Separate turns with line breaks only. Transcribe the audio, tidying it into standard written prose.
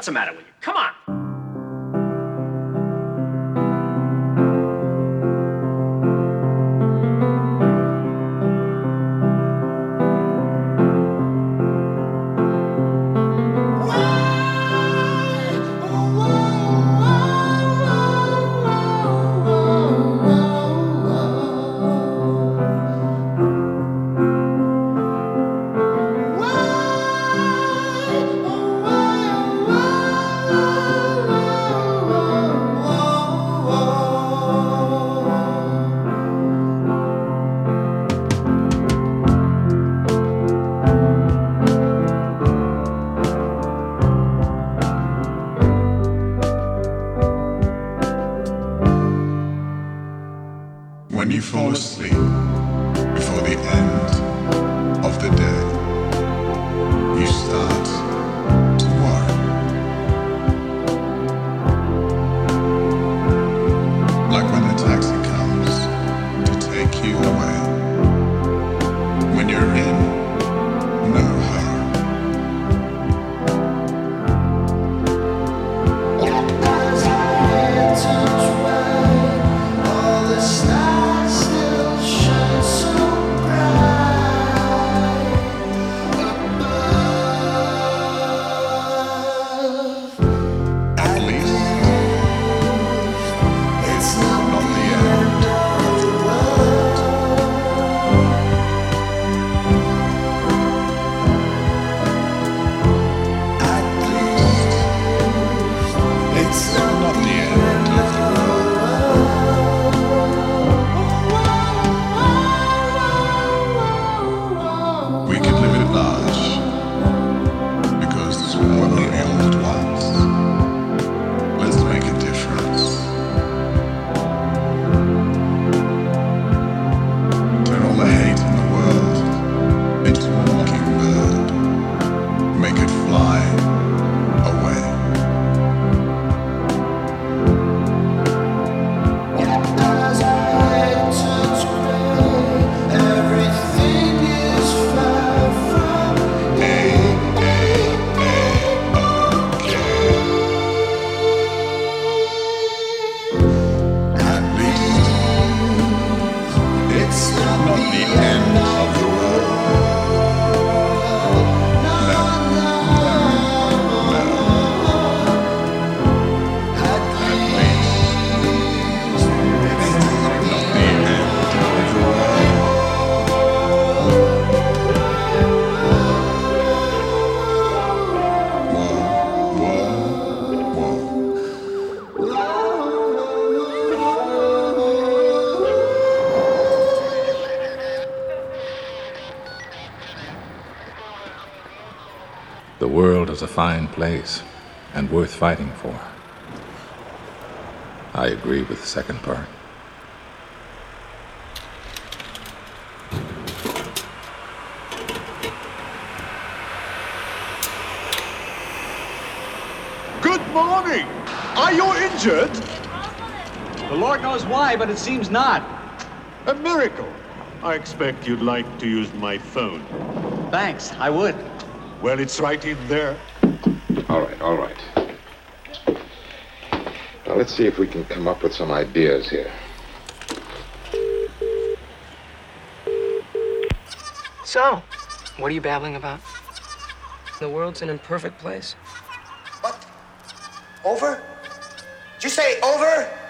What's the matter with you? Come on.
When you fall asleep before the end of the day, you start to worry. Like when the taxi comes to take you away. When you're in no hurry.
The world is a fine place and worth fighting for. I agree with the second part.
Good morning! Are you injured?
The Lord knows why, but it seems not.
A miracle. I expect you'd like to use my phone.
Thanks, I would.
Well, it's right in there.
All right. Now, let's see if we can come up with some ideas here.
So, what are you babbling about? The world's an imperfect place.
What? Over? Did you say over?